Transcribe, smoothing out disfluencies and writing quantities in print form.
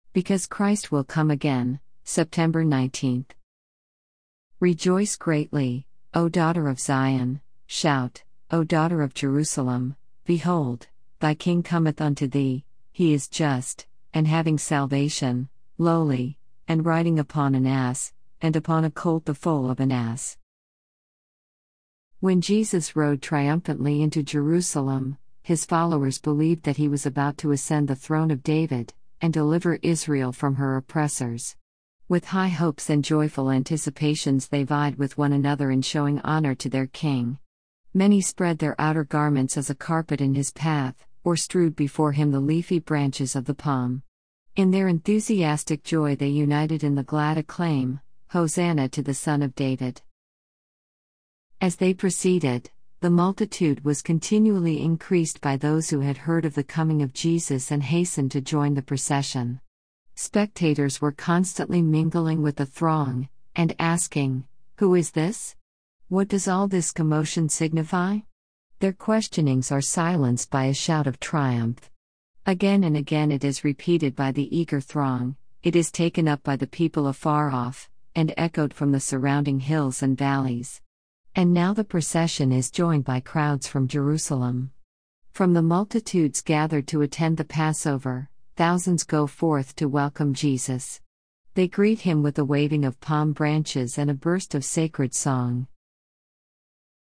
Because Christ will come again, September 19th. Rejoice greatly, O daughter of Zion, shout, O daughter of Jerusalem, behold, thy king cometh unto thee, he is just, and having salvation, lowly, and riding upon an ass, and upon a colt the foal of an ass. When Jesus rode triumphantly into Jerusalem, his followers believed that he was about to ascend the throne of David, and deliver Israel from her oppressors. With high hopes and joyful anticipations they vied with one another in showing honor to their king. Many spread their outer garments as a carpet in his path, or strewed before him the leafy branches of the palm. In their enthusiastic joy they united in the glad acclaim, Hosanna to the Son of David. As they proceeded, the multitude was continually increased by those who had heard of the coming of Jesus and hastened to join the procession. Spectators were constantly mingling with the throng, and asking, "Who is this? What does all this commotion signify?" Their questionings are silenced by a shout of triumph. Again and again it is repeated by the eager throng, it is taken up by the people afar off, and echoed from the surrounding hills and valleys. And now the procession is joined by crowds from Jerusalem. From the multitudes gathered to attend the Passover, thousands go forth to welcome Jesus. They greet him with a waving of palm branches and a burst of sacred song.